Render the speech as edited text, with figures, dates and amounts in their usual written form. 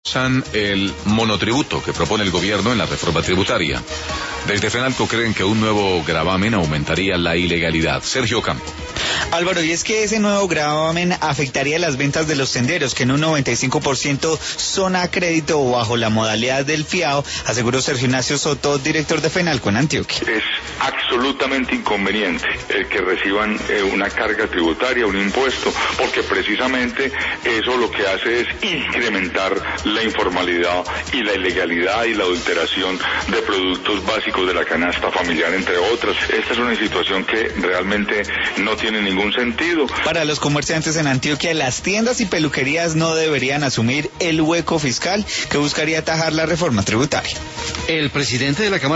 El monotributo que propone el gobierno en la reforma tributaria. Desde FENALCO creen que un nuevo gravamen aumentaría la ilegalidad. Sergio Campo. Álvaro, y es que ese nuevo gravamen afectaría las ventas de los senderos, que en un 95% son a crédito o bajo la modalidad del fiado, aseguró Sergio Ignacio Soto, director de FENALCO en Antioquia. Es absolutamente inconveniente el que reciban una carga tributaria, un impuesto, porque precisamente eso lo que hace es incrementar la informalidad y la ilegalidad y la adulteración de productos básicos de la canasta familiar, entre otras. Esta es una situación que realmente no tiene ningún sentido. Para los comerciantes en Antioquia, las tiendas y peluquerías no deberían asumir el hueco fiscal que buscaría atajar la reforma tributaria. El presidente de la Cámara